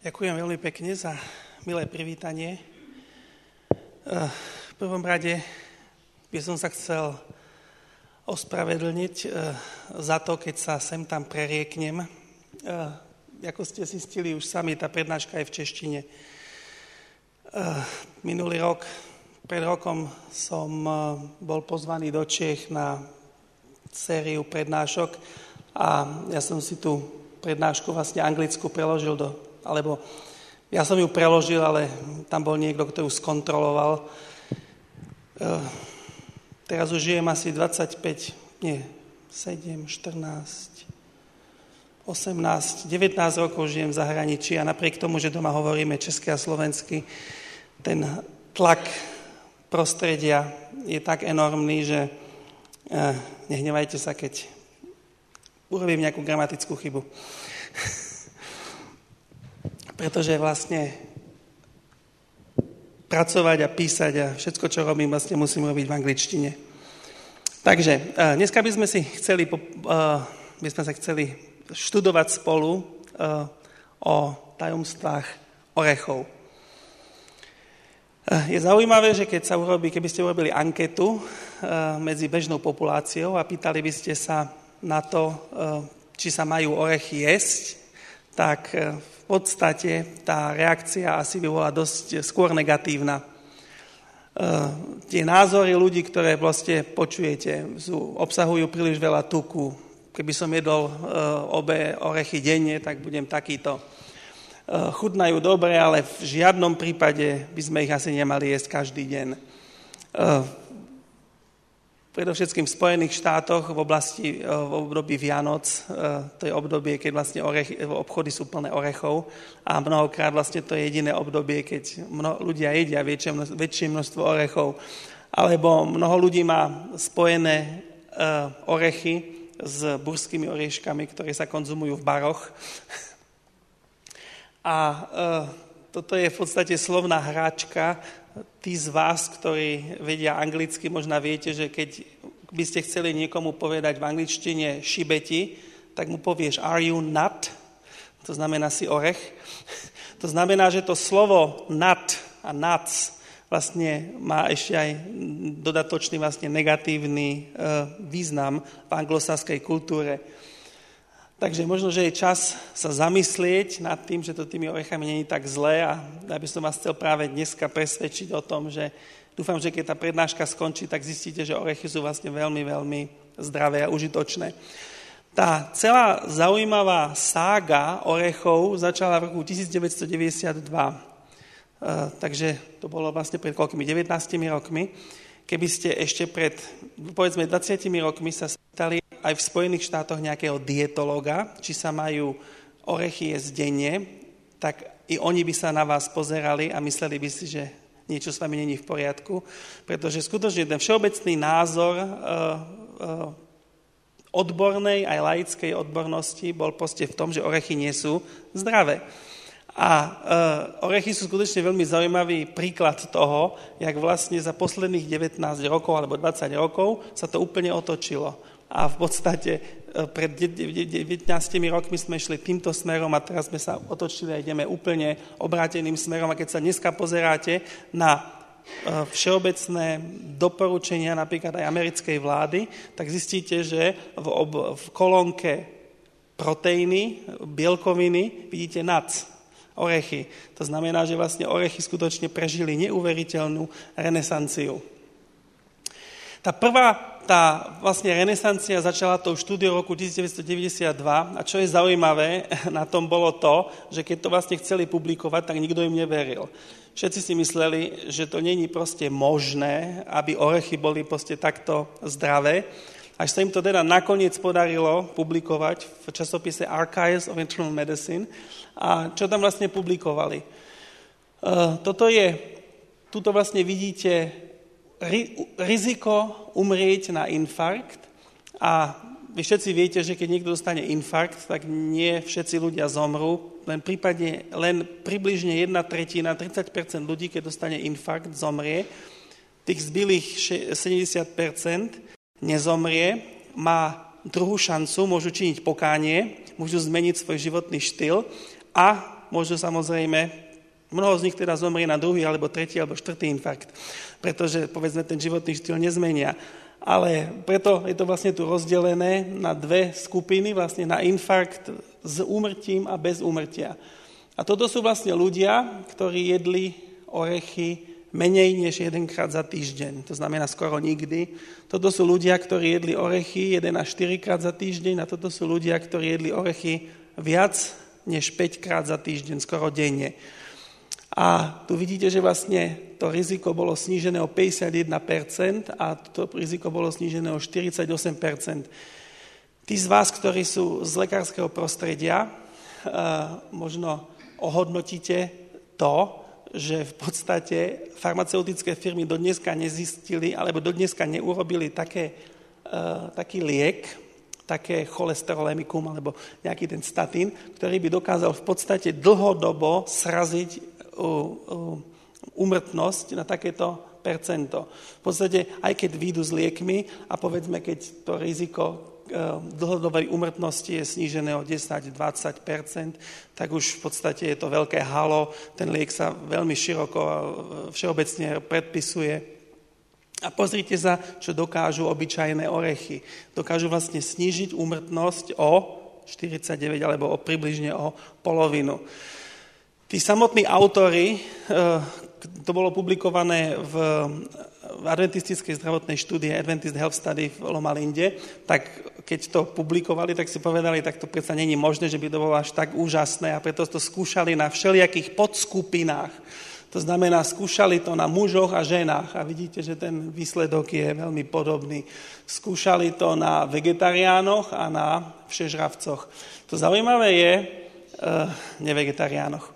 Ďakujem veľmi pekne za milé privítanie. V prvom rade by som sa chcel ospravedlniť za to, keď sa sem tam prerieknem. Ako ste zistili už sami, tá prednáška je v češtine. Minulý rok, pred rokom som bol pozvaný do Čiech na sériu prednášok a ja som si tú prednášku vlastne anglickú preložil alebo ja som ju preložil, ale tam bol niekto, kto ju skontroloval. Teraz už žijem asi 7, 14, 18, 19 rokov žijem v zahraničí a napriek tomu, že doma hovoríme česky a slovensky, ten tlak prostredia je tak enormný, že nehnevajte sa, keď urobím nejakú gramatickú chybu. Pretože vlastne pracovať a písať a všetko, čo robím, vlastne musím robiť v angličtine. Takže dneska by sme sa chceli študovať spolu o tajomstvách orechov. Je zaujímavé, že keby ste urobili anketu medzi bežnou populáciou a pýtali by ste sa na to, či sa majú orechy jesť, tak v podstate tá reakcia asi by bola dosť skôr negatívna. Tie názory ľudí, ktoré vlastne počujete, obsahujú príliš veľa tuku. Keby som jedol obe orechy denne, tak budem takýto. Chutnajú dobre, ale v žiadnom prípade by sme ich asi nemali jesť každý deň. Predovšetkým v Spojených štátoch v období Vianoc, to je obdobie, keď vlastne obchody sú plné orechov a mnohokrát vlastne to je jediné obdobie, keď ľudia jedia väčšie množstvo orechov. Alebo mnoho ľudí má spojené orechy s burskými orieškami, ktoré sa konzumujú v baroch. A toto je v podstate slovná hráčka. Tí z vás, ktorí vedia anglicky, možno viete, že keď by ste chceli niekomu povedať v angličtine šibeti, tak mu povieš are you nut? To znamená si orech. To znamená, že to slovo nut a nuts vlastne má ešte aj dodatočný vlastne negatívny význam v anglosaskej kultúre. Takže možno, že je čas sa zamyslieť nad tým, že to tými orechami nie je tak zlé a ja by som vás chcel práve dneska presvedčiť o tom, že dúfam, že keď tá prednáška skončí, tak zistíte, že orechy sú vlastne veľmi, veľmi zdravé a užitočné. Tá celá zaujímavá sága orechov začala v roku 1992. Takže to bolo vlastne pred koľkými 19 rokmi. Keby ste ešte pred, povedzme, 20 rokmi sa spýtali aj v Spojených štátoch nejakého dietológa, či sa majú orechy jesť denne, tak i oni by sa na vás pozerali a mysleli by si, že niečo s vami není v poriadku, pretože skutočne ten všeobecný názor odbornej aj laickej odbornosti bol proste v tom, že orechy nie sú zdravé. A orechy sú skutočne veľmi zaujímavý príklad toho, jak vlastne za posledných 19 rokov alebo 20 rokov sa to úplne otočilo. A v podstate pred 19 rokmi sme išli týmto smerom a teraz sme sa otočili a ideme úplne obráteným smerom. A keď sa dneska pozeráte na všeobecné doporučenia napríklad aj americkej vlády, tak zistíte, že v kolónke proteíny, bielkoviny vidíte nuts. Orechy. To znamená, že vlastne orechy skutočne prežili neuveriteľnú renesanciu. Tá vlastne renesancia začala tou štúdiou roku 1992 a čo je zaujímavé na tom bolo to, že keď to vlastne chceli publikovať, tak nikto im neveril. Všetci si mysleli, že to není proste možné, aby orechy boli proste takto zdravé. Až sa im to teda nakoniec podarilo publikovať v časopise Archives of Internal Medicine. A čo tam vlastne publikovali? Tuto vlastne vidíte riziko umrieť na infarkt. A vy všetci viete, že keď niekto dostane infarkt, tak nie všetci ľudia zomrú. Len približne 1/3, 30% ľudí, keď dostane infarkt, zomrie. Tých zbylých 70% nezomrie, má druhú šancu, môžu činiť pokánie, môžu zmeniť svoj životný štýl a môžu samozrejme, mnoho z nich teda zomrie na druhý, alebo tretí, alebo štvrtý infarkt, pretože, povedzme, ten životný štýl nezmenia. Ale preto je to vlastne tu rozdelené na dve skupiny, vlastne na infarkt s úmrtím a bez úmrtia. A toto sú vlastne ľudia, ktorí jedli orechy menej než jedenkrát za týždeň, to znamená skoro nikdy. Toto sú ľudia, ktorí jedli orechy 1 až 4 krát za týždeň a toto sú ľudia, ktorí jedli orechy viac než 5 krát za týždeň, skoro denne. A tu vidíte, že vlastne to riziko bolo snížené o 51% a to riziko bolo snížené o 48%. Tí z vás, ktorí sú z lekárskeho prostredia, možno ohodnotíte to, že v podstate farmaceutické firmy dodneska nezistili alebo dodneska neurobili taký liek, také cholesterolemikum alebo nejaký ten statín, ktorý by dokázal v podstate dlhodobo sraziť úmrtnosť na takéto percento. V podstate, aj keď výjdu s liekmi a povedzme, keď to riziko dlhodobej úmrtnosti je snížené o 10-20%, tak už v podstate je to veľké halo, ten liek sa veľmi široko a všeobecne predpisuje. A pozrite sa, čo dokážu obyčajné orechy. Dokážu vlastne snížiť úmrtnosť o 49 alebo približne o polovinu. Tí samotní autori, to bolo publikované v adventistickej zdravotnej štúdie Adventist Health Study v Loma Linde, tak keď to publikovali, tak si povedali, tak to predsa není možné, že by to bolo až tak úžasné a preto to skúšali na všelijakých podskupinách. To znamená, skúšali to na mužoch a ženách a vidíte, že ten výsledok je veľmi podobný. Skúšali to na vegetariánoch a na všežravcoch. To zaujímavé je, nevegetariánoch.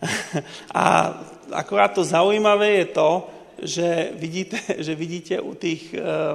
A akorát to zaujímavé je to, že vidíte u tých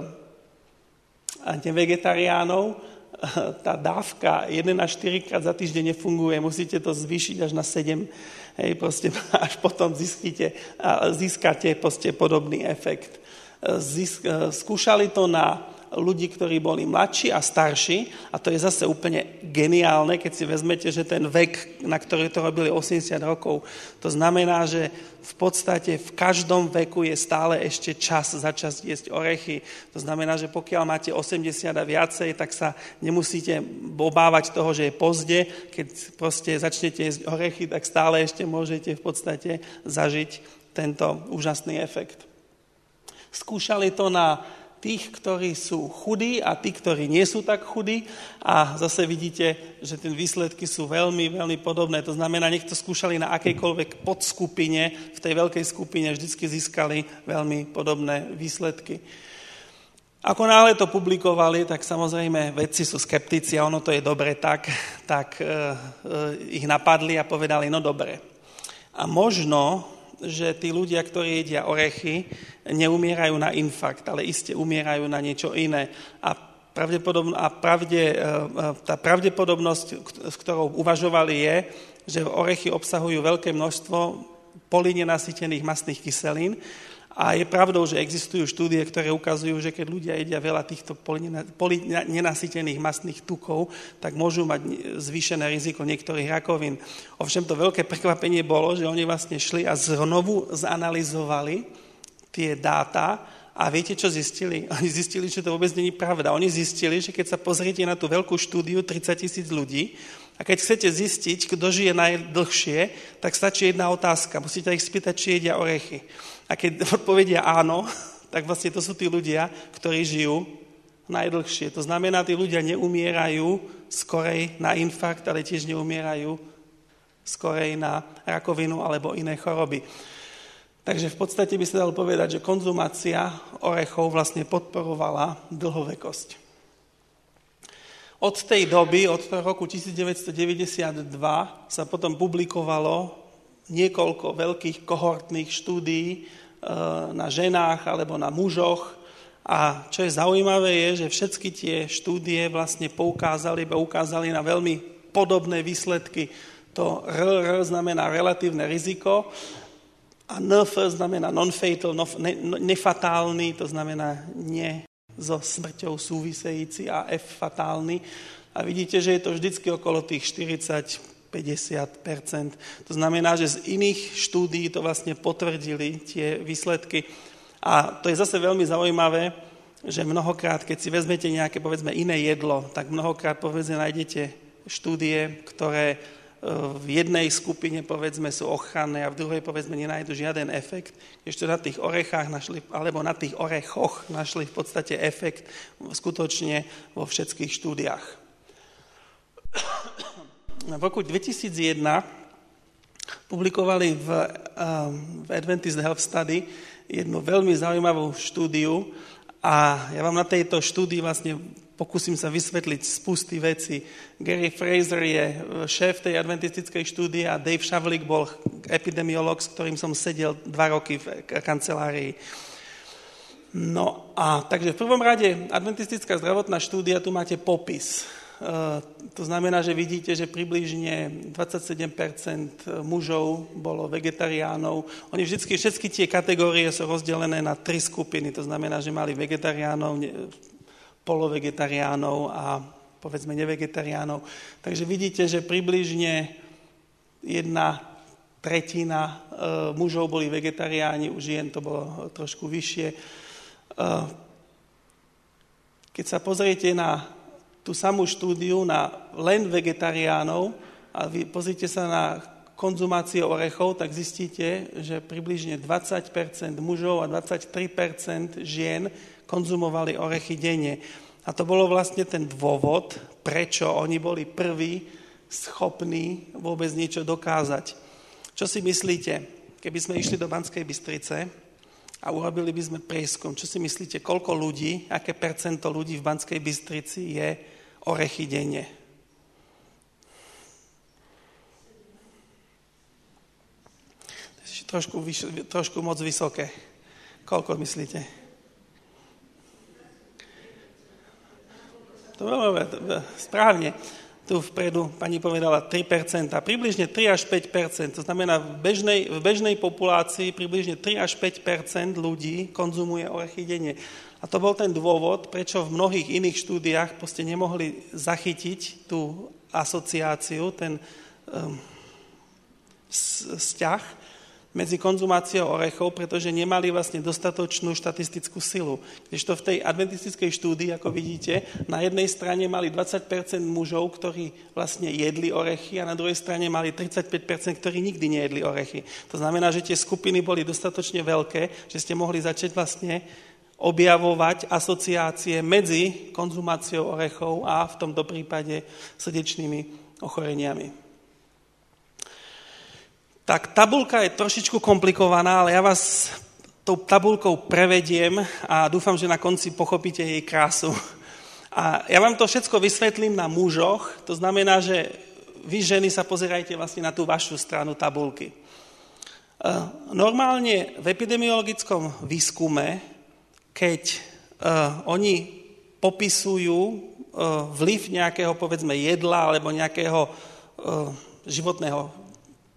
nevegetariánov, tá dávka 1 až 4 krát za týždeň nefunguje, musíte to zvýšiť až na 7, proste, až potom získate podobný efekt. Skúšali to na ľudí, ktorí boli mladší a starší a to je zase úplne geniálne, keď si vezmete, že ten vek, na ktorý to robili 80 rokov, to znamená, že v podstate v každom veku je stále ešte čas začať jesť orechy. To znamená, že pokiaľ máte 80 a viacej, tak sa nemusíte obávať toho, že je pozde. Keď proste začnete jesť orechy, tak stále ešte môžete v podstate zažiť tento úžasný efekt. Skúšali to na tých, ktorí sú chudí a tí, ktorí nie sú tak chudí a zase vidíte, že tie výsledky sú veľmi, veľmi podobné. To znamená, nech to skúšali na akejkoľvek podskupine, v tej veľkej skupine vždycky získali veľmi podobné výsledky. Ako náhle to publikovali, tak samozrejme vedci sú skeptici a ono to je dobre tak ich napadli a povedali, no dobre. A možno, že tí ľudia, ktorí jedia orechy, neumierajú na infarkt, ale iste umierajú na niečo iné. A tá pravdepodobnosť, s ktorou uvažovali, je, že orechy obsahujú veľké množstvo polynenasytených mastných kyselín. A je pravdou, že existujú štúdie, ktoré ukazujú, že keď ľudia jedia veľa týchto polynenasytených mastných tukov, tak môžu mať zvýšené riziko niektorých rakovín. Ovšem to veľké prekvapenie bolo, že oni vlastne šli a znovu zanalyzovali tie dáta a viete, čo zistili? Oni zistili, že to vôbec nie je pravda. Oni zistili, že keď sa pozriete na tú veľkú štúdiu 30 000 ľudí a keď chcete zistiť, kto žije najdlhšie, tak stačí jedna otázka. Musíte ich spýtať, či jedia orechy. A keď odpovedia áno, tak vlastne to sú tí ľudia, ktorí žijú najdlhšie. To znamená, tí ľudia neumierajú skorej na infarkt, ale tiež neumierajú skorej na rakovinu alebo iné choroby. Takže v podstate by sa dalo povedať, že konzumácia orechov vlastne podporovala dlhovekosť. Od tej doby, od toho roku 1992, sa potom publikovalo niekoľko veľkých kohortných štúdií na ženách alebo na mužoch. A čo je zaujímavé je, že všetky tie štúdie vlastne poukázali na veľmi podobné výsledky. To RR znamená relatívne riziko a NF znamená non-fatal, nefatálny, to znamená nie so smrťou súvisejíci a F fatálny. A vidíte, že je to vždycky okolo tých 40% 50%. To znamená, že z iných štúdií to vlastne potvrdili tie výsledky. A to je zase veľmi zaujímavé, že mnohokrát, keď si vezmete nejaké, povedzme, iné jedlo, tak mnohokrát, povedzme, nájdete štúdie, ktoré v jednej skupine, povedzme, sú ochranné a v druhej, povedzme, nenájdu žiaden efekt. Ešte na tých orechách našli, alebo na tých orechoch našli v podstate efekt skutočne vo všetkých štúdiách. V roku 2001 publikovali v Adventist Health Study jednu veľmi zaujímavú štúdiu a ja vám na tejto štúdii vlastne pokúsim sa vysvetliť spusty veci. Gary Fraser je šéf tej adventistickej štúdie a Dave Shavlik bol epidemiolog, s ktorým som sedel 2 roky v kancelárii. No a takže v prvom rade adventistická zdravotná štúdia, tu máte popis. To znamená, že vidíte, že približne 27% mužov bolo vegetariánov. Oni všetky tie kategórie sú rozdelené na 3 skupiny. To znamená, že mali vegetariánov, polovegetariánov a povedzme nevegetariánov. Takže vidíte, že približne 1/3 mužov boli vegetariáni, u žien to bolo trošku vyššie. Keď sa pozriete na tú samú štúdiu na len vegetariánov a vy pozrite sa na konzumáciu orechov, tak zistíte, že približne 20% mužov a 23% žien konzumovali orechy denne. A to bolo vlastne ten dôvod, prečo oni boli prví schopní vôbec niečo dokázať. Čo si myslíte, keby sme išli do Banskej Bystrice a urobili by sme prieskum, čo si myslíte, koľko ľudí, aké percento ľudí v Banskej Bystrici je orechy denne? Trošku moc vysoké. Koľko myslíte? Správne. Tu vpredu pani povedala 3%. Približne 3 až 5%. To znamená, v bežnej populácii približne 3 až 5% ľudí konzumuje orechy denne. A to bol ten dôvod, prečo v mnohých iných štúdiách proste nemohli zachytiť tú asociáciu, ten vzťah medzi konzumáciou orechov, pretože nemali vlastne dostatočnú štatistickú silu. Kdežto v tej adventistickej štúdii, ako vidíte, na jednej strane mali 20% mužov, ktorí vlastne jedli orechy a na druhej strane mali 35%, ktorí nikdy nejedli orechy. To znamená, že tie skupiny boli dostatočne veľké, že ste mohli začať vlastne objavovať asociácie medzi konzumáciou orechov a v tomto prípade srdečnými ochoreniami. Tak tabuľka je trošičku komplikovaná, ale ja vás tou tabuľkou prevediem a dúfam, že na konci pochopíte jej krásu. A ja vám to všetko vysvetlím na mužoch, to znamená, že vy ženy sa pozerajte vlastne na tú vašu stranu tabuľky. Normálne v epidemiologickom výskume, keď oni popisujú vplyv nejakého, povedzme, jedla alebo nejakého životného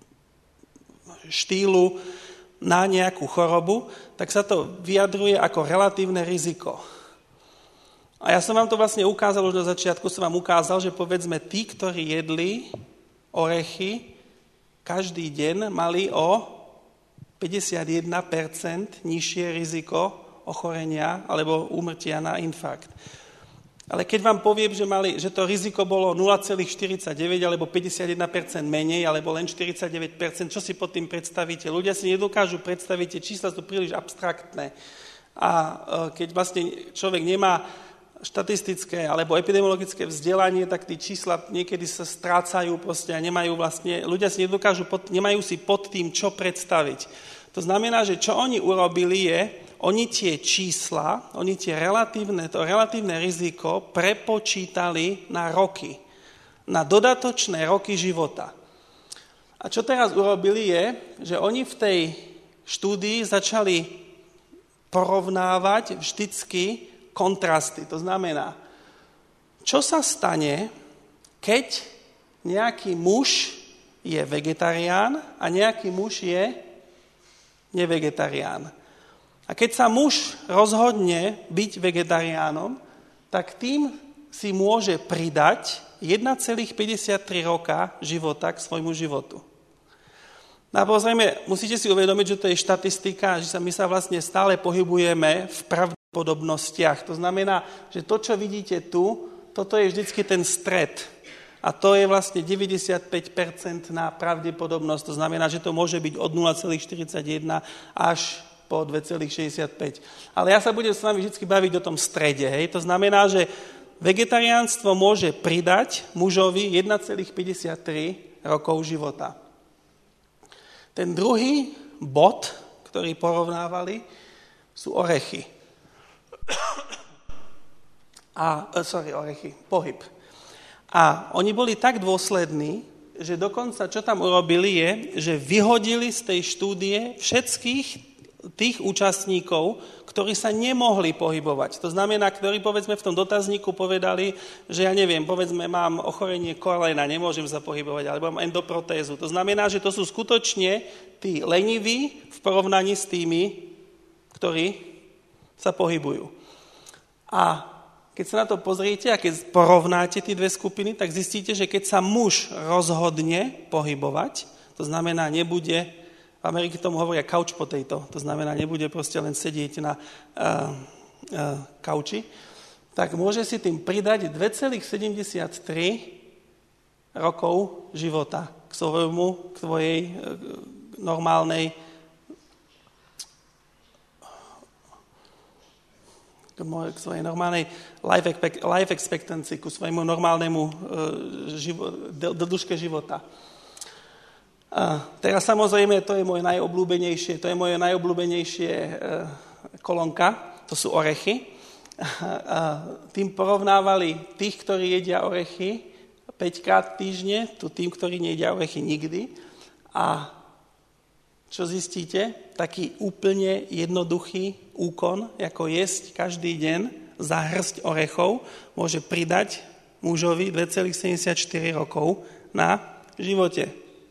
štýlu na nejakú chorobu, tak sa to vyjadruje ako relatívne riziko. A ja som vám to vlastne ukázal, už na začiatku som vám ukázal, že povedzme tí, ktorí jedli orechy, každý deň mali o 51% nižšie riziko ochorenia alebo úmrtia na infarkt. Ale keď vám poviem, že to riziko bolo 0,49 alebo 51% menej, alebo len 49%, čo si pod tým predstavíte? Ľudia si nedokážu predstaviť, tie čísla sú príliš abstraktné. A keď vlastne človek nemá štatistické alebo epidemiologické vzdelanie, tak tie čísla niekedy sa strácajú proste a nemajú vlastne, ľudia si nemajú si pod tým, čo predstaviť. To znamená, že čo oni urobili je, oni tie čísla, to relatívne riziko prepočítali na roky, na dodatočné roky života. A čo teraz urobili je, že oni v tej štúdii začali porovnávať vždycky kontrasty. To znamená, čo sa stane, keď nejaký muž je vegetarián a nejaký muž je nevegetarián. A keď sa muž rozhodne byť vegetariánom, tak tým si môže pridať 1,53 roka života k svojmu životu. No a pozrieme, musíte si uvedomiť, že to je štatistika, že my sa vlastne stále pohybujeme v pravdepodobnostiach. To znamená, že to, čo vidíte tu, toto je vždycky ten stred. A to je vlastne 95% na pravdepodobnosť. To znamená, že to môže byť od 0,41 až po 2,65. Ale ja sa budem s vami vždy baviť o tom strede. Hej? To znamená, že vegetariánstvo môže pridať mužovi 1,53 rokov života. Ten druhý bod, ktorý porovnávali, sú orechy. Pohyb. A oni boli tak dôslední, že dokonca, čo tam urobili je, že vyhodili z tej štúdie všetkých tých účastníkov, ktorí sa nemohli pohybovať. To znamená, ktorí povedzme v tom dotazníku povedali, že ja neviem, povedzme mám ochorenie kolena, nemôžem sa pohybovať, alebo mám endoprotézu. To znamená, že to sú skutočne tí leniví v porovnaní s tými, ktorí sa pohybujú. A keď sa na to pozriete a keď porovnáte tie dve skupiny, tak zistíte, že keď sa muž rozhodne pohybovať, to znamená nebude, v Amerike tomu hovoria couch potato, to znamená nebude proste len sedieť na kauči, tak môže si tým pridať 2,73 rokov života k svojej normálnej k svojej normálnej life expectancy, ku svojemu normálnemu dĺžke života. A teraz samozrejme, to je moje najobľúbenejšie kolónka, to sú orechy. Tým porovnávali tých, ktorí jedia orechy 5-krát týždne, tým, ktorí nejedia orechy nikdy. A čo zistíte? Taký úplne jednoduchý úkon, ako jesť každý deň za hrst orechov, môže pridať mužovi 2,74 rokov na živote.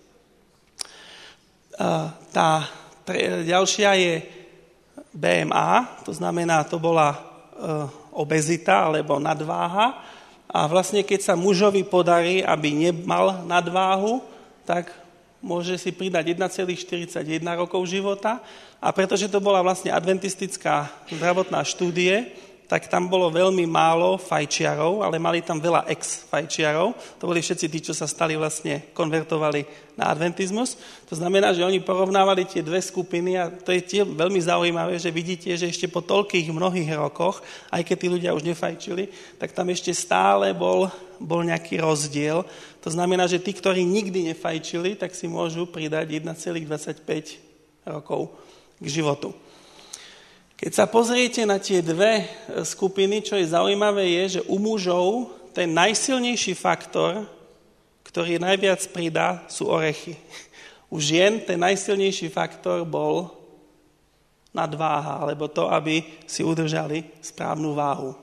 Tá ďalšia je BMA, to znamená, to bola obezita alebo nadváha. A vlastne, keď sa mužovi podarí, aby nemal nadváhu, tak môže si pridať 1,41 rokov života. A pretože to bola vlastne adventistická zdravotná štúdie, tak tam bolo veľmi málo fajčiarov, ale mali tam veľa ex-fajčiarov. To boli všetci tí, čo sa stali vlastne, konvertovali na adventizmus. To znamená, že oni porovnávali tie dve skupiny a to je tiež veľmi zaujímavé, že vidíte, že ešte po toľkých mnohých rokoch, aj keď tí ľudia už nefajčili, tak tam ešte stále bol nejaký rozdiel. To znamená, že tí, ktorí nikdy nefajčili, tak si môžu pridať 1,25 rokov k životu. Keď sa pozriete na tie dve skupiny, čo je zaujímavé, je, že u mužov ten najsilnejší faktor, ktorý najviac pridá, sú orechy. U žien ten najsilnejší faktor bol nadváha, alebo to, aby si udržali správnu váhu.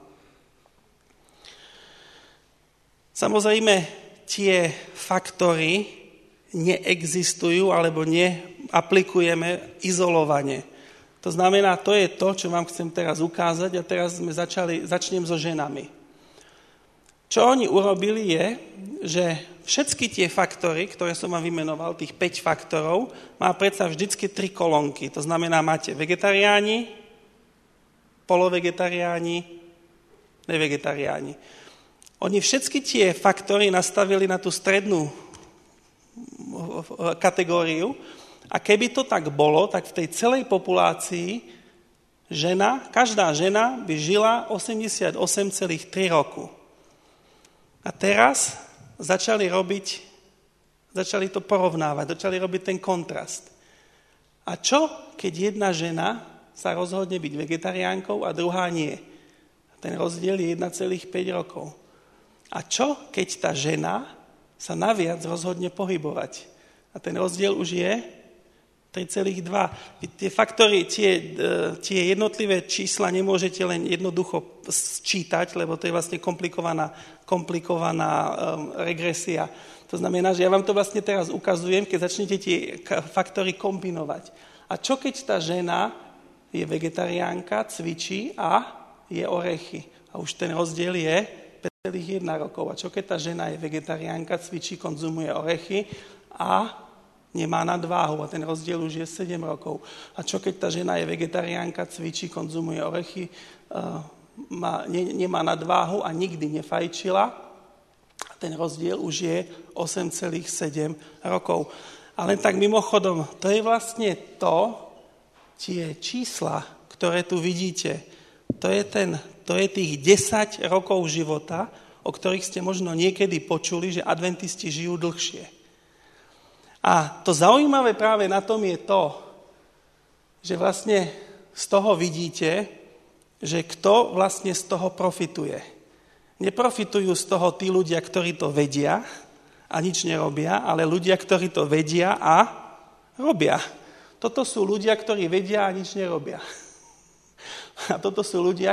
Samozrejme, tie faktory neexistujú alebo neaplikujeme izolovane. To znamená, to je to, čo vám chcem teraz ukázať a teraz začnem so ženami. Čo oni urobili je, že všetky tie faktory, ktoré som vám vymenoval, tých 5 faktorov, má predsa vždycky 3 kolónky. To znamená, máte vegetariáni, polovegetariáni, nevegetariáni. Oni všetky tie faktory nastavili na tú strednú kategóriu. A keby to tak bolo, tak v tej celej populácii každá žena by žila 88,3 roku. A teraz začali to porovnávať, začali robiť ten kontrast. A čo, keď jedna žena sa rozhodne byť vegetariánkou a druhá nie? Ten rozdiel je 1,5 rokov. A čo, keď tá žena sa naviac rozhodne pohybovať? A ten rozdiel už je 3,2. Tie faktory, tie jednotlivé čísla nemôžete len jednoducho sčítať, lebo to je vlastne komplikovaná regresia. To znamená, že ja vám to vlastne teraz ukazujem, keď začnete tie faktory kombinovať. A čo keď tá žena je vegetariánka, cvičí a je orechy? A už ten rozdiel je 8,1 rokov. A čo keď tá žena je vegetariánka, cvičí, konzumuje orechy a nemá nadváhu a ten rozdiel už je 7 rokov. A čo keď tá žena je vegetariánka, cvičí, konzumuje orechy, nemá nadváhu a nikdy nefajčila a ten rozdiel už je 8,7 rokov. A len tak mimochodom, to je vlastne tie čísla, ktoré tu vidíte, to je tých 10 rokov života, o ktorých ste možno niekedy počuli, že adventisti žijú dlhšie. A to zaujímavé práve na tom je to, že vlastne z toho vidíte, že kto vlastne z toho profituje. Neprofitujú z toho tí ľudia, ktorí to vedia a nič nerobia, ale ľudia, ktorí to vedia a robia. Toto sú ľudia, ktorí vedia a nič nerobia. A toto sú ľudia,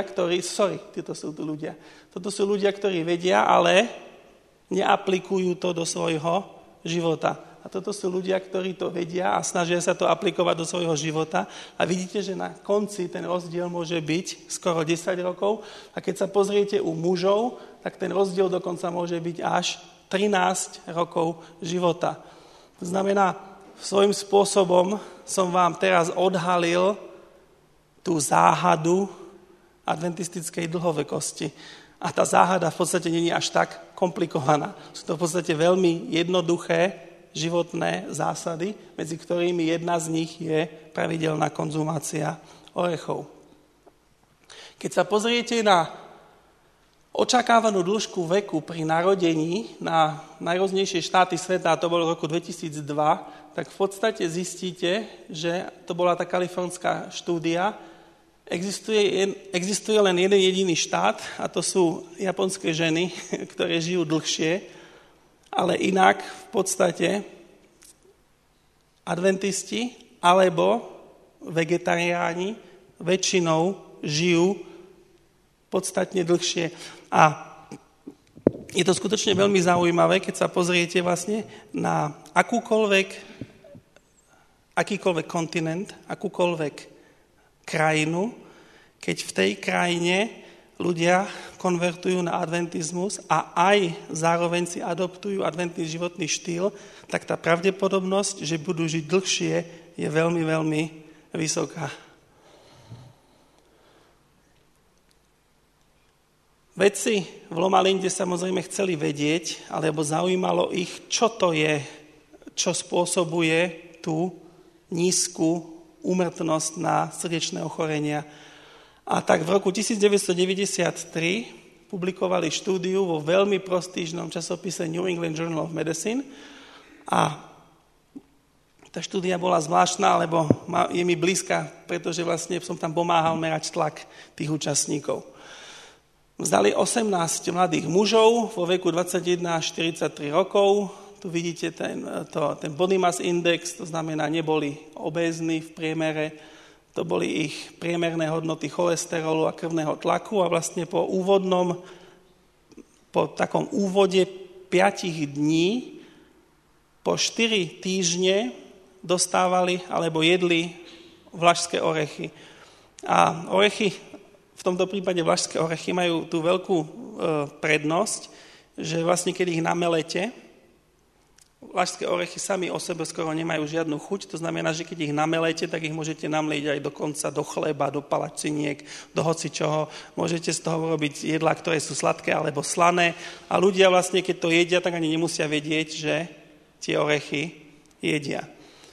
ktorí vedia, ale neaplikujú to do svojho života. A toto sú ľudia, ktorí to vedia a snažia sa to aplikovať do svojho života. A vidíte, že na konci ten rozdiel môže byť skoro 10 rokov. A keď sa pozriete u mužov, tak ten rozdiel dokonca môže byť až 13 rokov života. To znamená, svojím spôsobom som vám teraz odhalil tú záhadu adventistickej dlhovekosti. A tá záhada v podstate nie je až tak komplikovaná. Sú to v podstate veľmi jednoduché životné zásady, medzi ktorými jedna z nich je pravidelná konzumácia orechov. Keď sa pozriete na očakávanú dĺžku veku pri narodení na najrôznejšie štáty sveta, a to bolo v roku 2002, tak v podstate zistíte, že to bola tá kalifornská štúdia. Existuje len jeden jediný štát, a to sú japonské ženy, ktoré žijú dlhšie, ale inak v podstate adventisti alebo vegetariáni väčšinou žijú podstatne dlhšie. A je to skutočne veľmi zaujímavé, keď sa pozriete vlastne na akýkoľvek kontinent, akúkoľvek krajinu, keď v tej krajine ľudia konvertujú na adventizmus a aj zároveň si adoptujú adventný životný štýl, tak tá pravdepodobnosť, že budú žiť dlhšie, je veľmi, veľmi vysoká. Vedci v Loma Linde samozrejme chceli vedieť, alebo zaujímalo ich, čo to je, čo spôsobuje tú nízku úmrtnosť na srdečné ochorenia. A tak v roku 1993 publikovali štúdiu vo veľmi prestížnom časopise New England Journal of Medicine a tá štúdia bola zvláštna, lebo je mi blízka, pretože vlastne som tam pomáhal merať tlak tých účastníkov. Vzali 18 mladých mužov vo veku 21 až 43 rokov. Tu vidíte ten body mass index, to znamená, neboli obézni v priemere, to boli ich priemerné hodnoty cholesterolu a krvného tlaku a vlastne po takom úvode 5 dní, po 4 týždne dostávali alebo jedli vlašské orechy. A orechy, v tomto prípade vlašské orechy, majú tú veľkú prednosť, že vlastne keď ich namelete, vlašské orechy sami o sebe skoro nemajú žiadnu chuť, to znamená, že keď ich namelete, tak ich môžete namlieť aj dokonca do chleba, do palačiniek, do hocičoho. Môžete z toho robiť jedlá, ktoré sú sladké alebo slané. A ľudia vlastne, keď to jedia, tak ani nemusia vedieť, že tie orechy jedia.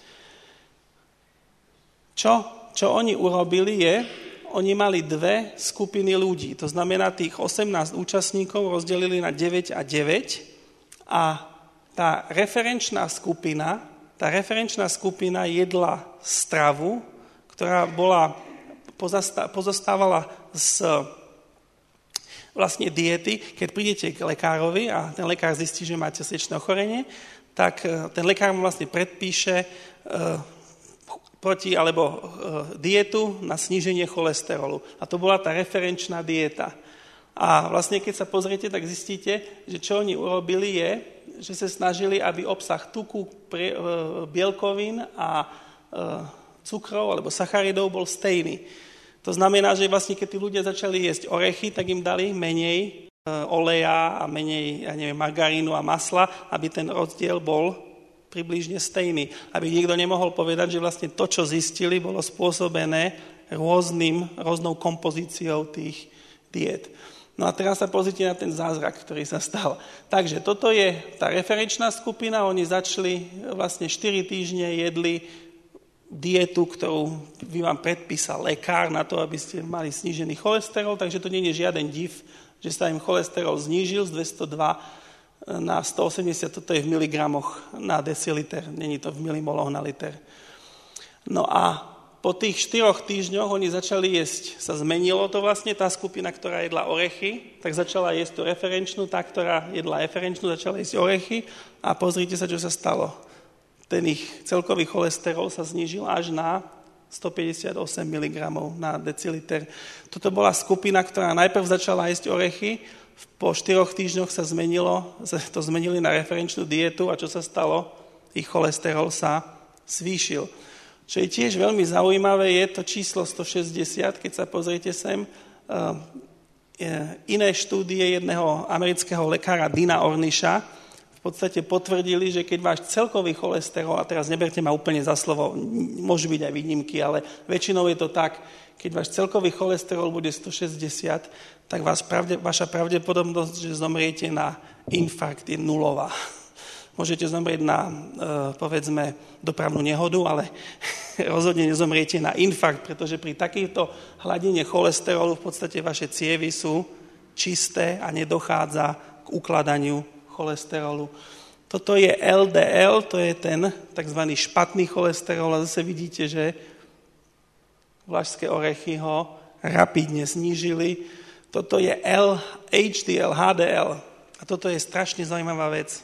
Čo oni urobili je, oni mali dve skupiny ľudí. To znamená, tých 18 účastníkov rozdelili na 9 a 9 a tá referenčná skupina jedla stravu, ktorá pozostávala z vlastne diety. Keď prídete k lekárovi a ten lekár zistí, že máte srdečné ochorenie, tak ten lekár mu vlastne predpíše dietu na sníženie cholesterolu. A to bola tá referenčná dieta. A vlastne keď sa pozriete, tak zistíte, že čo oni urobili je, že sa snažili, aby obsah tuku, bielkovín a cukrov alebo sacharidov bol stejný. To znamená, že vlastne keď tí ľudia začali jesť orechy, tak im dali menej oleja a menej, margarínu a masla, aby ten rozdiel bol približne stejný. Aby nikto nemohol povedať, že vlastne to, čo zistili, bolo spôsobené rôznou kompozíciou tých diét. No a teraz sa pozrite na ten zázrak, ktorý sa stal. Takže toto je tá referenčná skupina, oni začali vlastne 4 týždne jedli dietu, ktorú by vám predpísal lekár na to, aby ste mali snížený cholesterol, takže to nie je žiaden div, že sa im cholesterol znížil z 202 na 180, toto je v miligramoch na deciliter, není to v milimoloch na liter. No a po tých 4 týždňoch oni začali jesť, sa zmenilo to vlastne, tá skupina, ktorá jedla orechy, tak začala jesť tú referenčnú, tá, ktorá jedla referenčnú, začala jesť orechy a pozrite sa, čo sa stalo. Ten ich celkový cholesterol sa znížil až na 158 mg na deciliter. Toto bola skupina, ktorá najprv začala jesť orechy, po 4 týždňoch sa zmenili na referenčnú dietu a čo sa stalo? Ich cholesterol sa zvýšil. Čo je tiež veľmi zaujímavé, je to číslo 160, keď sa pozriete sem, iné štúdie jedného amerického lekára Dina Ornisha v podstate potvrdili, že keď váš celkový cholesterol, a teraz neberte ma úplne za slovo, môžu byť aj výnimky, ale väčšinou je to tak, keď váš celkový cholesterol bude 160, tak vaša pravdepodobnosť, že zomriete na infarkt, je nulová. Môžete zomrieť na, povedzme, dopravnú nehodu, ale rozhodne nezomriete na infarkt, pretože pri takýchto hladine cholesterolu v podstate vaše cievy sú čisté a nedochádza k ukladaniu cholesterolu. Toto je LDL, to je ten tzv. Špatný cholesterol a zase vidíte, že vlašské orechy ho rapidne znížili. Toto je HDL, HDL a toto je strašne zaujímavá vec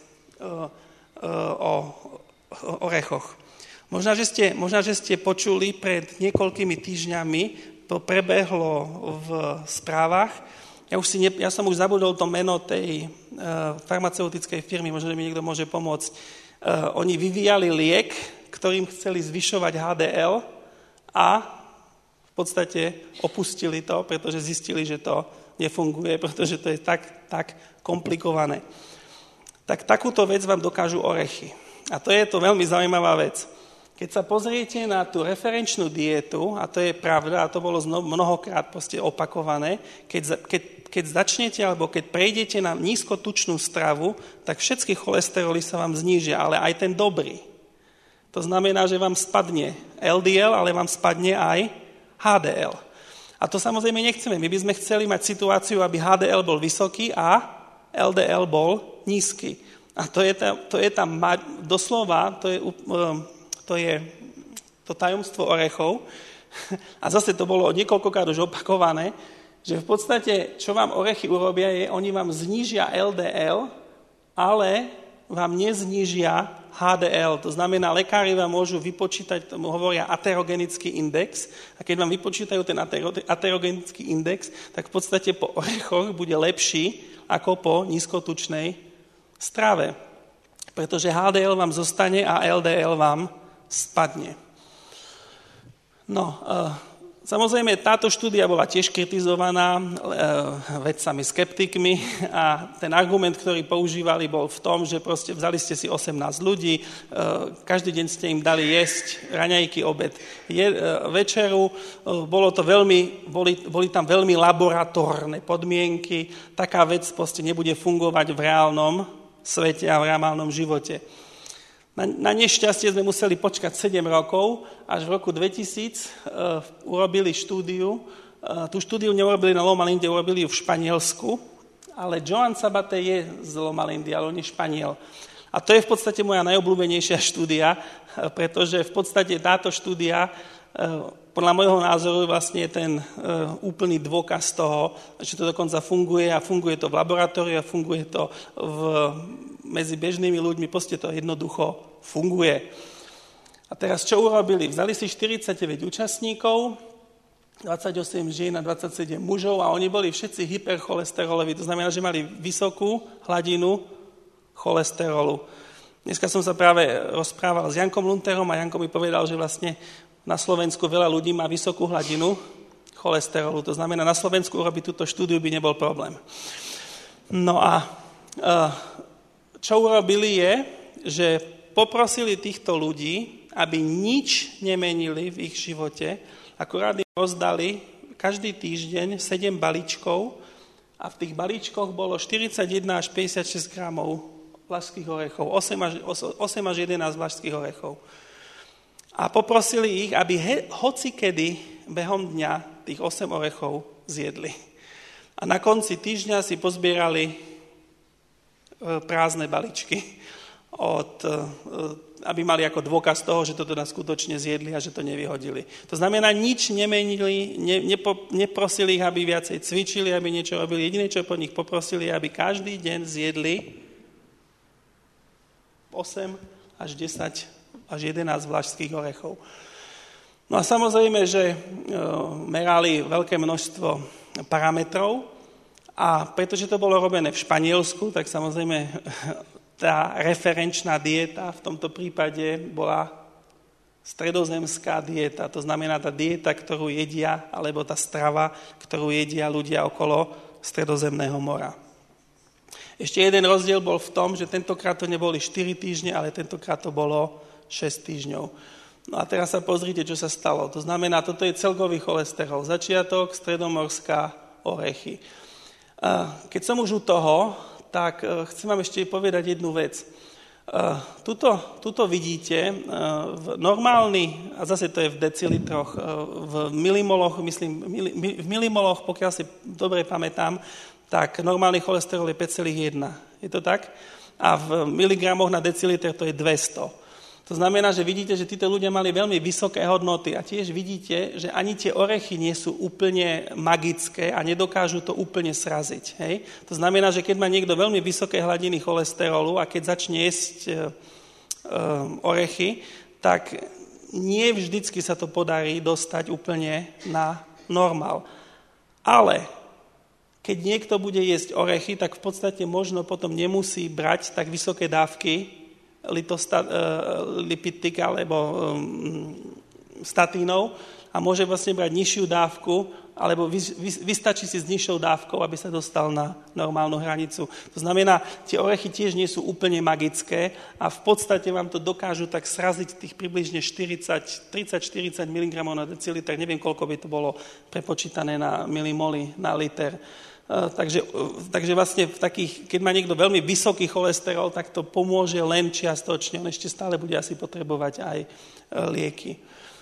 o orechoch. Možno, že ste počuli pred niekoľkými týždňami, to prebehlo v správach. Ja som už zabudol to meno tej farmaceutickej firmy, možno, že mi niekto môže pomôcť. Oni vyvíjali liek, ktorým chceli zvyšovať HDL a v podstate opustili to, pretože zistili, že to nefunguje, pretože to je tak komplikované. Tak takúto vec vám dokážu orechy. A to je to veľmi zaujímavá vec. Keď sa pozriete na tú referenčnú dietu, a to je pravda, a to bolo mnohokrát opakované, keď začnete alebo keď prejdete na nízkotučnú stravu, tak všetky cholesteroly sa vám znížia, ale aj ten dobrý. To znamená, že vám spadne LDL, ale vám spadne aj HDL. A to samozrejme nechceme. My by sme chceli mať situáciu, aby HDL bol vysoký a LDL bol nízky. A to je tam doslova, to je to tajomstvo orechov. A zase to bolo niekoľkokrát už opakované, že v podstate, čo vám orechy urobia, je, oni vám znížia LDL, ale vám neznížia HDL. To znamená, lekári vám môžu vypočítať, tomu hovoria aterogenický index, a keď vám vypočítajú ten aterogenický index, tak v podstate po orechoch bude lepší ako po nízkotučnej strave. Pretože HDL vám zostane a LDL vám spadne. No, samozrejme, táto štúdia bola tiež kritizovaná vedcami, skeptikmi a ten argument, ktorý používali, bol v tom, že proste vzali ste si 18 ľudí, každý deň ste im dali jesť raňajky, obed, večeru, boli tam veľmi laboratórne podmienky, taká vec proste nebude fungovať v reálnom svete a v reálnom živote. Na nešťastie sme museli počkať 7 rokov, až v roku 2000 urobili štúdiu. Tú štúdiu neurobili na Loma Linde, urobili ju v Španielsku, ale Joan Sabate je z Loma Lindy, ale on je Španiel. A to je v podstate moja najobľúbenejšia štúdia, pretože v podstate táto štúdia, podľa môjho názoru, vlastne je ten úplný dôkaz toho, že to dokonca funguje a funguje to v laboratóriu a funguje to medzi bežnými ľuďmi, proste to jednoducho funguje. A teraz čo urobili? Vzali si 49 účastníkov, 28 žien a 27 mužov a oni boli všetci hypercholesteroloví, to znamená, že mali vysokú hladinu cholesterolu. Dneska som sa práve rozprával s Jankom Lunterom a Janko mi povedal, že vlastne na Slovensku veľa ľudí má vysokú hladinu cholesterolu, to znamená, na Slovensku urobiť túto štúdiu by nebol problém. No a čo urobili je, že poprosili týchto ľudí, aby nič nemenili v ich živote, akurát im rozdali každý týždeň 7 balíčkov a v tých balíčkoch bolo 41 až 56 gramov vlašských orechov, 8 až 11 vlašských orechov. A poprosili ich, aby hocikedy behom dňa tých 8 orechov zjedli. A na konci týždňa si pozbierali prázdne balíčky, aby mali ako dôkaz toho, že to teda skutočne zjedli a že to nevyhodili. To znamená, nič nemenili, neprosili ich, aby viacej cvičili, aby niečo robili. Jediné, čo po nich poprosili, aby každý deň zjedli 8 až 10 až 11 vlašských orechov. No a samozrejme, že merali veľké množstvo parametrov a pretože to bolo robené v Španielsku, tak samozrejme tá referenčná dieta v tomto prípade bola stredozemská dieta. To znamená tá dieta, ktorú jedia, alebo tá strava, ktorú jedia ľudia okolo Stredozemného mora. Ešte jeden rozdiel bol v tom, že tentokrát to neboli 4 týždne, ale tentokrát to bolo 6 týždňov. No a teraz sa pozrite, čo sa stalo. To znamená, toto je celkový cholesterol. Začiatok, stredomorská, orechy. Keď som už u toho, tak chcem vám ešte povedať jednu vec. Tuto vidíte, v normálny, a zase to je v decilitroch, v milimoloch, myslím, v milimoloch, pokiaľ si dobre pamätám, tak normálny cholesterol je 5,1. Je to tak? A v miligramoch na deciliter to je 200. To znamená, že vidíte, že títo ľudia mali veľmi vysoké hodnoty a tiež vidíte, že ani tie orechy nie sú úplne magické a nedokážu to úplne sraziť. Hej? To znamená, že keď má niekto veľmi vysoké hladiny cholesterolu a keď začne jesť orechy, tak nie vždycky sa to podarí dostať úplne na normál. Ale keď niekto bude jesť orechy, tak v podstate možno potom nemusí brať tak vysoké dávky lipidtik alebo statínov a môže vlastne brať nižšiu dávku, alebo vystačí si s nižšou dávkou, aby sa dostal na normálnu hranicu. To znamená, tie orechy tiež nie sú úplne magické a v podstate vám to dokážu tak sraziť tých približne 30-40 mg na deciliter, neviem, koľko by to bolo prepočítané na milimoly na liter. Takže vlastne v takých, keď má niekto veľmi vysoký cholesterol, tak to pomôže len čiastočne. On ešte stále bude asi potrebovať aj lieky.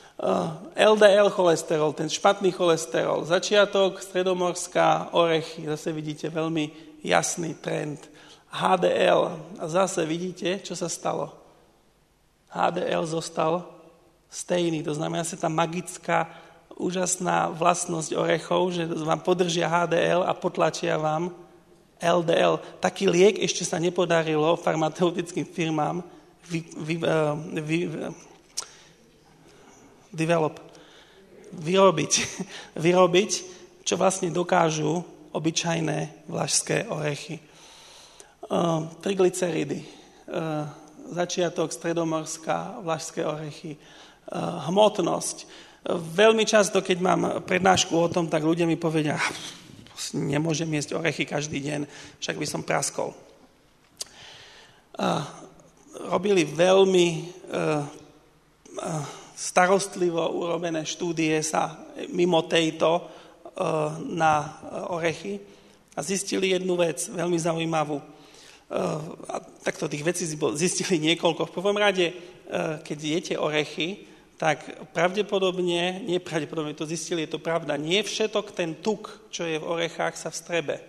LDL cholesterol, ten špatný cholesterol, začiatok, stredomorská, orechy, zase vidíte veľmi jasný trend. HDL, a zase vidíte, čo sa stalo. HDL zostal stejný, to znamená, že tá magická úžasná vlastnosť orechov, že vám podržia HDL a potlačia vám LDL. Taký liek ešte sa nepodarilo farmaceutickým firmám vyrobiť, čo vlastne dokážu obyčajné vlašské orechy. Triglyceridy, začiatok, stredomorská, vlašské orechy, hmotnosť. Veľmi často, keď mám prednášku o tom, tak ľudia mi povedia, nemôžem jesť orechy každý deň, však by som praskol. Robili veľmi starostlivo urobené štúdie sa mimo tejto na orechy a zistili jednu vec, veľmi zaujímavú. A takto tých vecí zistili niekoľko. V prvom rade, keď jete orechy, tak pravdepodobne, to zistili, je to pravda, nie všetok ten tuk, čo je v orechách, sa vstrebe.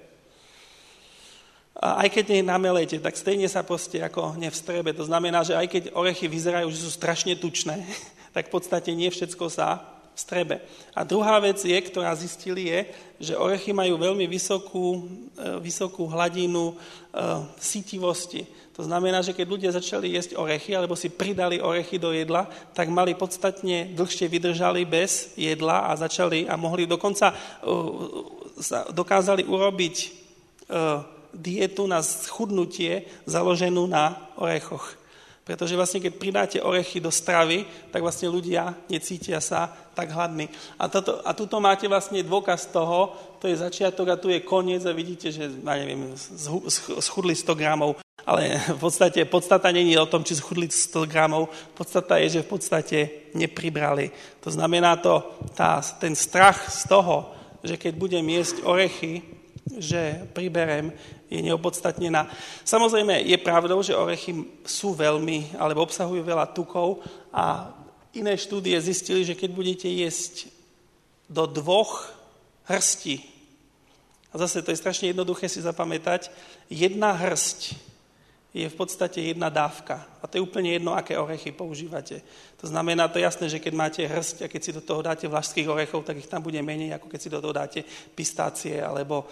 A aj keď nie namelete, tak stejne sa proste ako nevstrebe. To znamená, že aj keď orechy vyzerajú, že sú strašne tučné, tak v podstate nie všetko sa vstrebe. A druhá vec je, ktorá zistili, je, že orechy majú veľmi vysokú hladinu sítivosti. To znamená, že keď ľudia začali jesť orechy, alebo si pridali orechy do jedla, tak mali podstatne dlhšie vydržali bez jedla a mohli dokonca dokázali urobiť dietu na schudnutie založenú na orechoch. Pretože vlastne, keď pridáte orechy do stravy, tak vlastne ľudia necítia sa tak hladní. A tuto máte vlastne dôkaz toho, to je začiatok a tu je koniec a vidíte, že, schudli 100 gramov. Ale v podstate podstata nie je o tom, či schudli 100 gramov. Podstata je, že v podstate nepribrali. To znamená ten strach z toho, že keď budem jesť orechy, že priberem, je neopodstatnená. Samozrejme, je pravdou, že orechy sú alebo obsahujú veľa tukov a iné štúdie zistili, že keď budete jesť do 2 hrstí, a zase to je strašne jednoduché si zapamätať, 1 hrst je v podstate 1 dávka. A to je úplne jedno, aké orechy používate. To znamená, to je jasné, že keď máte hrst a keď si do toho dáte vlašských orechov, tak ich tam bude menej, ako keď si do toho dáte pistácie alebo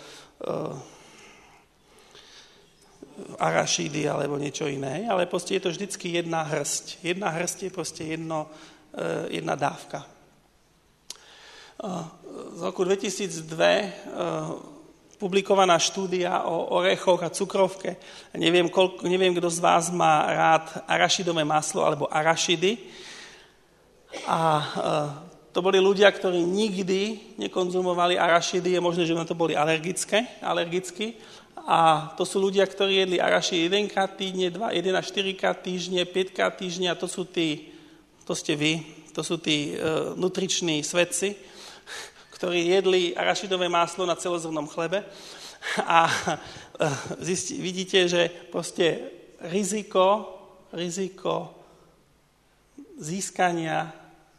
arašídy alebo niečo iné. Ale proste je to vždycky 1 hrst. 1 hrst je proste 1 dávka. Z roku 2002 publikovaná štúdia o orechoch a cukrovke. Neviem, kto z vás má rád arašidové maslo alebo arašidy. A to boli ľudia, ktorí nikdy nekonzumovali arašidy. Je možné, že na to boli alergickí. A to sú ľudia, ktorí jedli arašidy 1-krát týždne, 1 až 4-krát týždne, 5-krát týždne a to ste vy, to sú tí nutriční svedci, ktorí jedli arašidové máslo na celozrnnom chlebe a vidíte, že proste riziko získania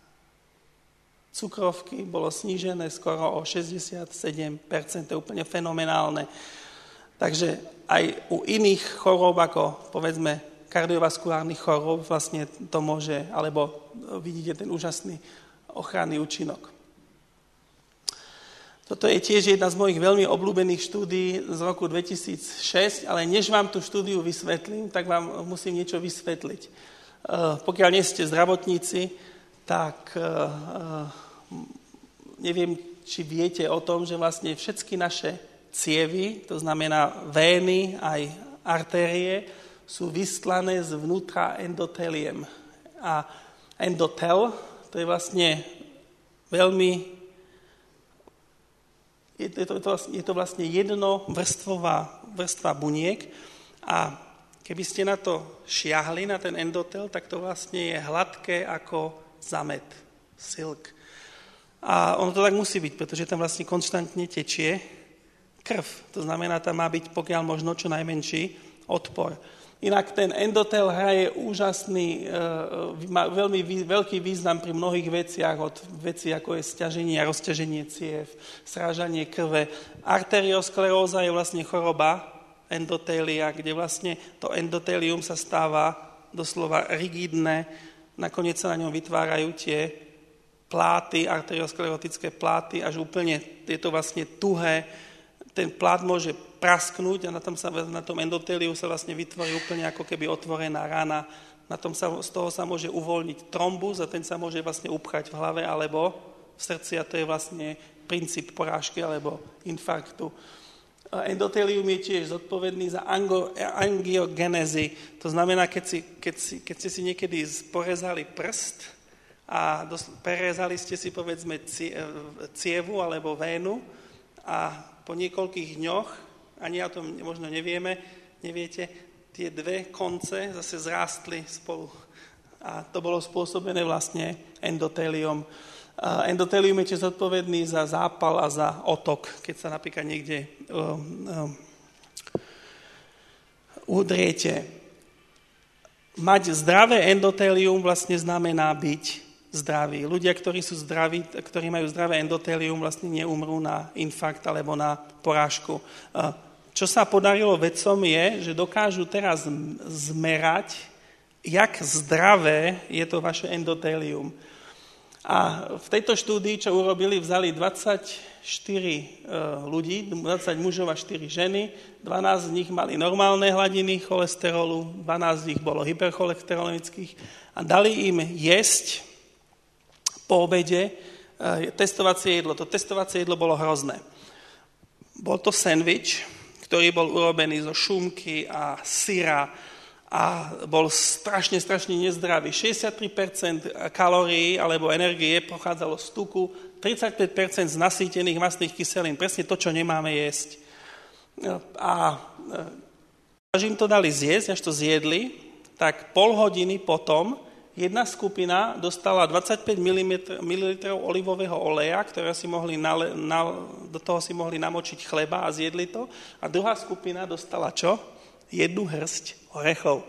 cukrovky bolo snížené skoro o 67%, to je úplne fenomenálne. Takže aj u iných chorôb, ako povedzme kardiovaskulárnych chorôb, vlastne to môže, alebo vidíte ten úžasný ochranný účinok. Toto je tiež jedna z mojich veľmi obľúbených štúdií z roku 2006, ale než vám tú štúdiu vysvetlím, tak vám musím niečo vysvetliť. Pokiaľ nie ste zdravotníci, tak neviem, či viete o tom, že vlastne všetky naše cievy, to znamená vény aj artérie, sú vystlané zvnútra endotéliem. A endotel, to je vlastne veľmi... Je to vlastne vrstva buniek a keby ste na to šiahli, na ten endotel, tak to vlastne je hladké ako zamet, silk. A ono to tak musí byť, pretože tam vlastne konštantne tečie krv. To znamená, tam má byť pokiaľ možno čo najmenší odpor. Inak ten endotel hraje úžasný, má veľmi veľký význam pri mnohých veciach, od vecí ako je sťaženie a rozťaženie ciev, srážanie krve. Arterioskleróza je vlastne choroba endotélia, kde vlastne to endotélium sa stáva doslova rigidné, nakoniec sa na ňom vytvárajú tie pláty, arteriosklerotické pláty, až úplne je to vlastne tuhé. Ten plát môže prasknúť a na tom endotéliu sa vlastne vytvorí úplne ako keby otvorená rana. Z toho sa môže uvoľniť trombus a ten sa môže vlastne upchať v hlave alebo v srdci a to je vlastne princíp porážky alebo infarktu. Endotélium je tiež zodpovedný za angiogenézy. To znamená, keď ste si niekedy porezali prst a prerezali ste si povedzme cievu alebo vénu a po niekoľkých dňoch, ani o tom možno neviete, tie dve konce zase zrástli spolu. A to bolo spôsobené vlastne endotéliom. Endotélium je tiež zodpovedný za zápal a za otok, keď sa napríklad niekde udriete. Mať zdravé endotélium vlastne znamená byť zdraví. Ľudia, ktorí sú zdraví, ktorí majú zdravé endotélium, vlastne neumrú na infarkt alebo na porážku. Čo sa podarilo vedcom je, že dokážu teraz zmerať, jak zdravé je to vaše endotélium. A v tejto štúdii, čo urobili, vzali 24 ľudí, 20 mužov a 4 ženy, 12 z nich mali normálne hladiny cholesterolu, 12 z nich bolo hypercholesterolemických a dali im jesť po obede testovacie jedlo. To testovacie jedlo bolo hrozné. Bol to sendvič, ktorý bol urobený zo šunky a syra a bol strašne nezdravý. 63% kalórií alebo energie pochádzalo z tuku, 35% z nasýtených mastných kyselín, presne to, čo nemáme jesť. A až im to dali zjesť, až to zjedli, tak pol hodiny potom jedna skupina dostala 25 ml olivového oleja, ktoré si mohli do toho si mohli namočiť chleba a zjedli to. A druhá skupina dostala čo? Jednu hrst orechov.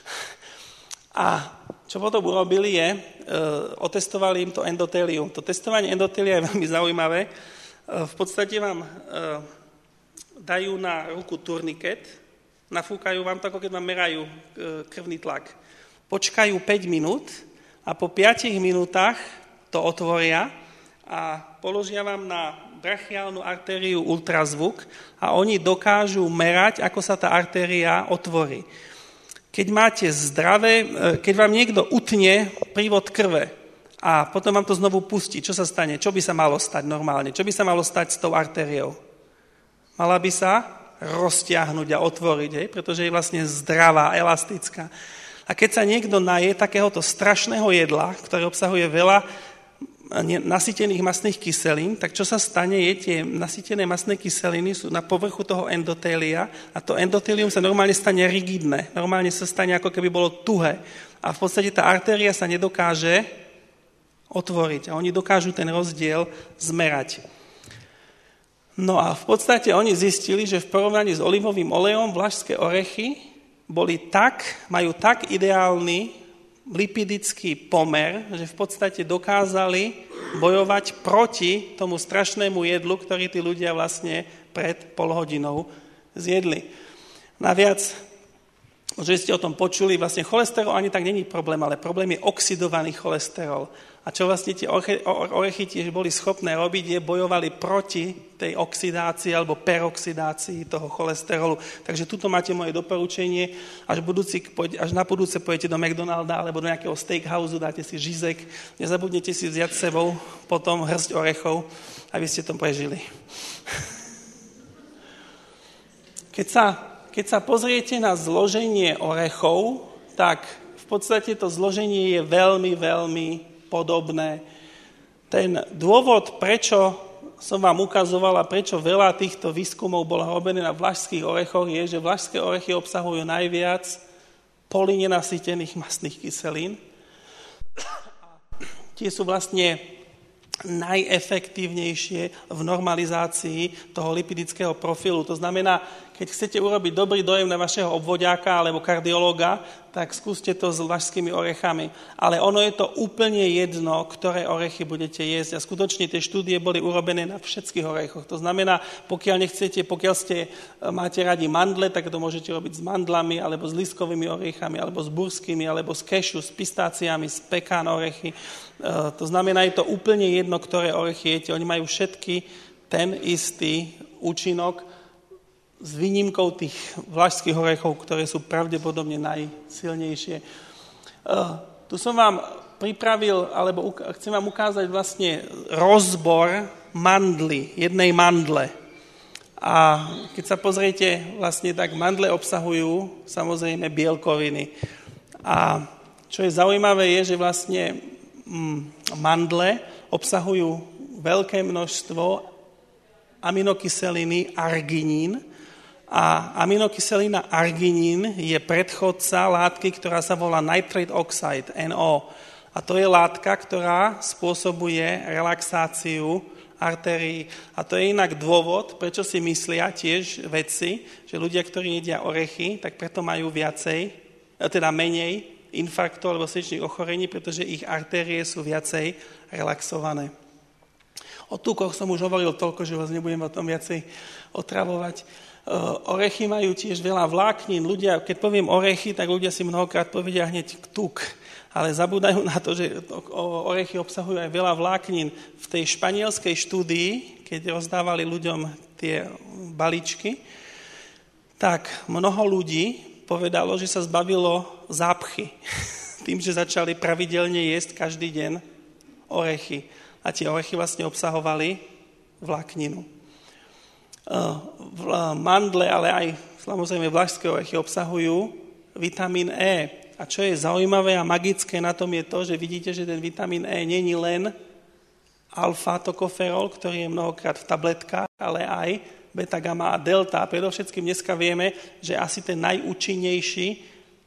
A čo potom urobili je, otestovali im to endotélium. To testovanie endotélia je veľmi zaujímavé. V podstate vám dajú na ruku turniket, nafúkajú vám to, ako keď vám merajú krvný tlak. Počkajú 5 minút a po 5 minútach to otvoria a položia vám na brachiálnu artériu ultrazvuk a oni dokážu merať, ako sa tá artéria otvorí. Keď vám niekto utne prívod krve a potom vám to znovu pustí, čo sa stane? Čo by sa malo stať normálne? Čo by sa malo stať s tou artériou? Mala by sa roztiahnuť a otvoriť, pretože je vlastne zdravá, elastická. A keď sa niekto naje takéhoto strašného jedla, ktoré obsahuje veľa nasýtených mastných kyselín, tak čo sa stane je, tie nasýtené mastné kyseliny sú na povrchu toho endotélia a to endotélium sa normálne stane rigidné. Normálne sa stane, ako keby bolo tuhé. A v podstate tá artéria sa nedokáže otvoriť a oni dokážu ten rozdiel zmerať. No a v podstate oni zistili, že v porovnaní s olivovým olejom vlašské orechy majú tak ideálny lipidický pomer, že v podstate dokázali bojovať proti tomu strašnému jedlu, ktorý tí ľudia vlastne pred pol hodinou zjedli. Naviac, že ste o tom počuli, vlastne cholesterol ani tak není problém, ale problém je oxidovaný cholesterol. A čo vlastne tie orechy tiež boli schopné robiť, je bojovali proti tej oxidácii alebo peroxidácii toho cholesterolu. Takže tuto máte moje doporučenie, až na budúce pôjdete do McDonalda alebo do nejakého steakhouse, dáte si žizek, nezabudnete si vziať s sebou potom hrst orechov, aby ste to prežili. Keď sa pozriete na zloženie orechov, tak v podstate to zloženie je veľmi, veľmi podobné. Ten dôvod, prečo som vám ukazovala, prečo veľa týchto výskumov bolo robené na vlašských orechoch, je, že vlašské orechy obsahujú najviac polynenasýtených mastných kyselín. Tie sú vlastne najefektívnejšie v normalizácii toho lipidického profilu. To znamená, keď chcete urobiť dobrý dojem na vašeho obvodiaka alebo kardiológa, tak skúste to s vlašskými orechami. Ale ono je to úplne jedno, ktoré orechy budete jesť. A skutočne tie štúdie boli urobené na všetkých orechoch. To znamená, pokiaľ máte radi mandle, tak to môžete robiť s mandlami, alebo s lístkovými orechami, alebo s burskými, alebo s kešu, s pistáciami, s pekán orechy. To znamená, je to úplne jedno, ktoré orechy jete. Oni majú všetky ten istý účinok, s výnimkou tých vlašských orechov, ktoré sú pravdepodobne najsilnejšie. Tu som vám pripravil, alebo chcem vám ukázať vlastne rozbor mandly, jednej mandle. A keď sa pozriete, vlastne tak mandle obsahujú samozrejme bielkoviny. A čo je zaujímavé je, že vlastne mandle obsahujú veľké množstvo aminokyseliny arginín, a aminokyselina arginín je predchodca látky, ktorá sa volá nitrate oxide, NO. A to je látka, ktorá spôsobuje relaxáciu artérií. A to je inak dôvod, prečo si myslia tiež vedci, že ľudia, ktorí jedia orechy, tak preto majú menej infarktov alebo srdečných ochorení, pretože ich artérie sú viacej relaxované. O tukoch som už hovoril toľko, že vás nebudem o tom viacej otravovať. Orechy majú tiež veľa vláknin. Ľudia, keď poviem orechy, tak ľudia si mnohokrát povedia hneď tuk. Ale zabúdajú na to, že orechy obsahujú aj veľa vláknin. V tej španielskej štúdii, keď rozdávali ľuďom tie balíčky, tak mnoho ľudí povedalo, že sa zbavilo zápchy. Tým, že začali pravidelne jesť každý deň orechy. A tie orechy vlastne obsahovali vlákninu. Mandle, ale aj samozrejme vlašské orechy obsahujú vitamín E. A čo je zaujímavé a magické na tom je to, že vidíte, že ten vitamín E není len alfa-tokoferol, ktorý je mnohokrát v tabletkách, ale aj beta, gamma a delta. A predovšetkým dneska vieme, že asi ten najúčinnejší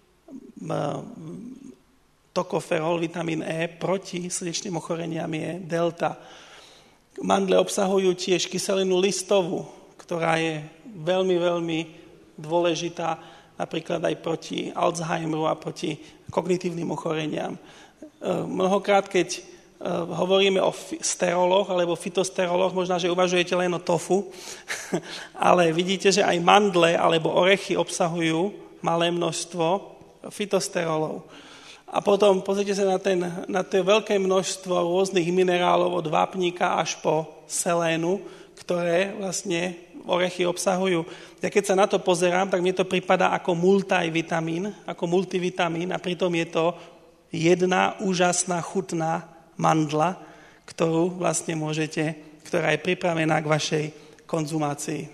tokoferol, vitamín E, proti srdečným ochoreniam je delta. Mandle obsahujú tiež kyselinu listovú, ktorá je veľmi, veľmi dôležitá napríklad aj proti Alzheimeru a proti kognitívnym ochoreniam. Mnohokrát, keď hovoríme o steroloch alebo fitosteroloch, možno, že uvažujete len o tofu, ale vidíte, že aj mandle alebo orechy obsahujú malé množstvo fitosterolov. A potom pozrite sa na to veľké množstvo rôznych minerálov od vápnika až po selénu, ktoré vlastne orechy obsahujú. Ja keď sa na to pozerám, tak mne to pripadá ako multivitamín a pritom je to jedna úžasná, chutná mandla, ktorú vlastne môžete, ktorá je pripravená k vašej konzumácii.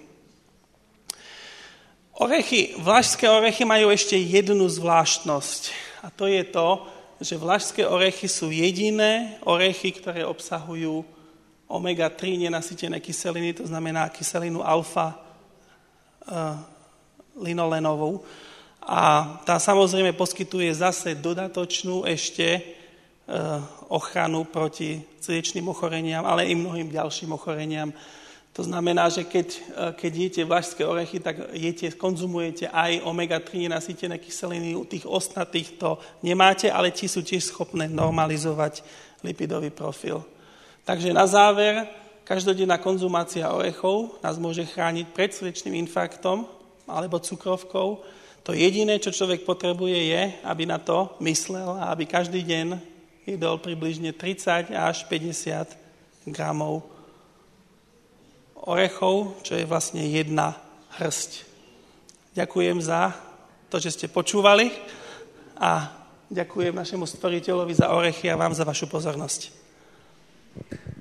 Vlašské orechy majú ešte jednu zvláštnosť. A to je to, že vlašské orechy sú jediné orechy, ktoré obsahujú omega-3 nenasýtené kyseliny, to znamená kyselinu alfa-linolenovú. A tá samozrejme poskytuje zase dodatočnú ešte ochranu proti srdečným ochoreniam, ale i mnohým ďalším ochoreniam. To znamená, že keď jete vlašské orechy, tak konzumujete aj omega-3 nenasýtené kyseliny, u tých ostatných to nemáte, ale ti sú tiež schopné normalizovať lipidový profil. Takže na záver, každodenná konzumácia orechov nás môže chrániť pred srdečným infarktom alebo cukrovkou. To jediné, čo človek potrebuje, je, aby na to myslel a aby každý deň jedol približne 30 až 50 gramov orechov, čo je vlastne jedna hrst. Ďakujem za to, že ste počúvali a ďakujem našemu stvoriteľovi za orechy a vám za vašu pozornosť.